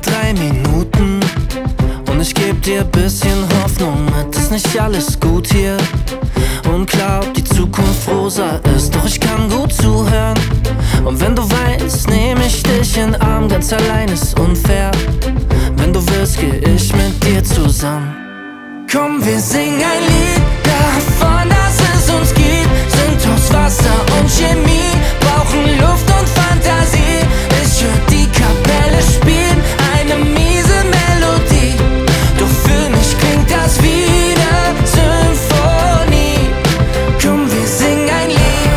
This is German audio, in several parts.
3 Minuten und ich geb dir bisschen Hoffnung mit. Ist nicht alles gut hier und klar, ob die Zukunft rosa ist, doch ich kann gut zuhören. Und wenn du weißt, nehm ich dich in den Arm, ganz allein ist unfair. Wenn du willst, geh ich mit dir zusammen. Komm, wir singen ein Lied davon, dass es uns gibt. Sind aus Wasser und Chemie, brauchen Luft und Fantasie. Ich hör die Kapelle spielen, eine miese Melodie. Doch für mich klingt das wie ne Symphonie. Komm, wir singen ein Lied.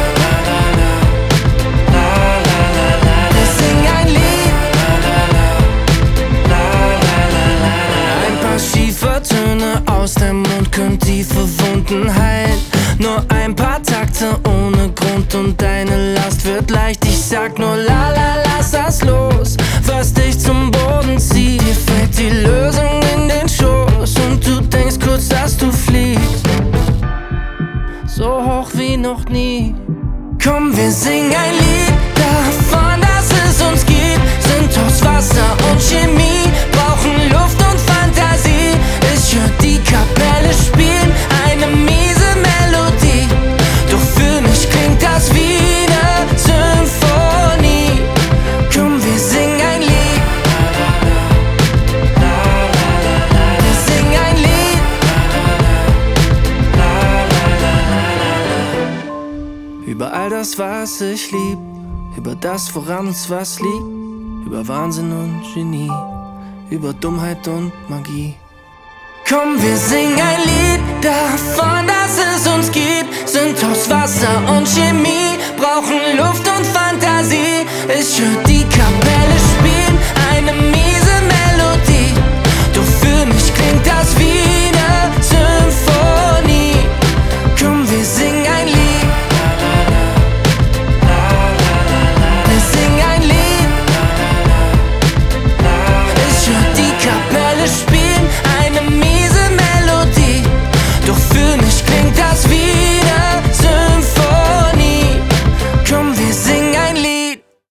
Wir singen ein Lied. Ein paar schiefe Töne aus dem Mund können tiefe Wunden heilen. Nur ein paar Takte ohne Grund und deine Last wird leicht. Ich sag nur la la, lass das los, was dich zum Boden zieht. Dir fällt die Lösung in den Schoß und du denkst kurz, dass du fliegst, so hoch wie noch nie. Komm, wir singen ein Lied davon, dass es uns gibt. Sind aus Wasser und Chemie, brauchen Luft und Fantasie. Ich hör die Kapelle spielen, eine miese Melodie. Doch für mich klingt das wie ne Symphonie. Komm, wir singen ein Lied. Wir singen ein Lied. Über all das, was ich lieb, über das, woran uns was liegt, über Wahnsinn und Genie, über Dummheit und Magie. Komm, wir singen ein Lied davon, dass es uns gibt. Sind aus Wasser und Chemie, brauchen Luft und Fantasie. Ich hör